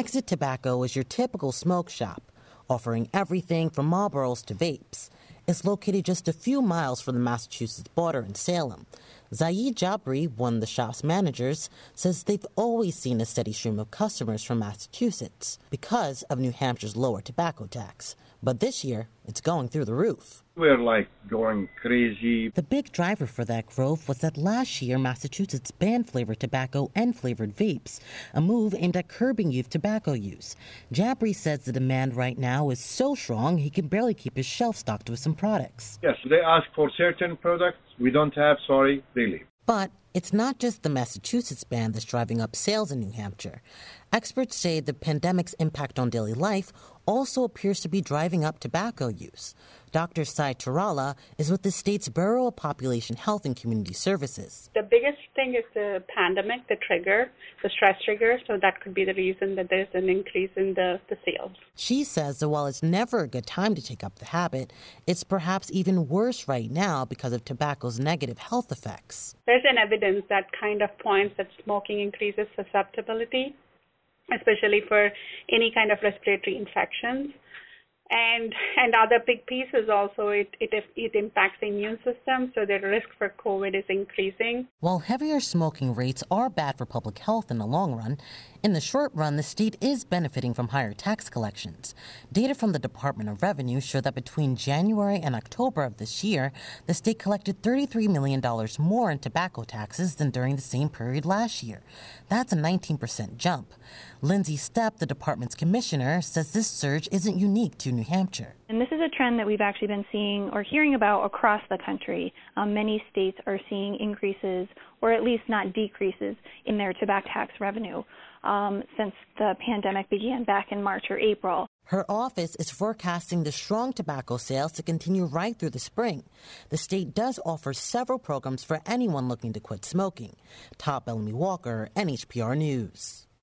Exit Tobacco is your typical smoke shop, offering everything from Marlboros to vapes. It's located just a few miles from the Massachusetts border in Salem. Zaid Jabri, one of the shop's managers, says they've always seen a steady stream of customers from Massachusetts because of New Hampshire's lower tobacco tax. But this year, it's going through the roof. We're going crazy. The big driver for that growth was that last year Massachusetts banned flavored tobacco and flavored vapes, a move aimed at curbing youth tobacco use. Jabri says the demand right now is so strong he can barely keep his shelf stocked with some products. Yes, they ask for certain products. We don't have, sorry, they leave. But it's not just the Massachusetts ban that's driving up sales in New Hampshire. Experts say the pandemic's impact on daily life also appears to be driving up tobacco use. Dr. Sai Turala is with the state's Bureau of Population Health and Community Services. The biggest thing is the pandemic, the trigger, the stress trigger, so that could be the reason that there's an increase in the sales. She says that while it's never a good time to take up the habit, it's perhaps even worse right now because of tobacco's negative health effects. There's an evidence that kind of points that smoking increases susceptibility, especially for any kind of respiratory infections. And other big pieces also, it impacts the immune system, so the risk for COVID is increasing. While heavier smoking rates are bad for public health in the long run, in the short run, the state is benefiting from higher tax collections. Data from the Department of Revenue show that between January and October of this year, the state collected $33 million more in tobacco taxes than during the same period last year. That's a 19% jump. Lindsay Stepp, the department's commissioner, says this surge isn't unique to New Hampshire. And this is a trend that we've actually been seeing or hearing about across the country. Many states are seeing increases, or at least not decreases, in their tobacco tax revenue since the pandemic began back in March or April. Her office is forecasting the strong tobacco sales to continue right through the spring. The state does offer several programs for anyone looking to quit smoking. Top Bellamy Walker, NHPR News.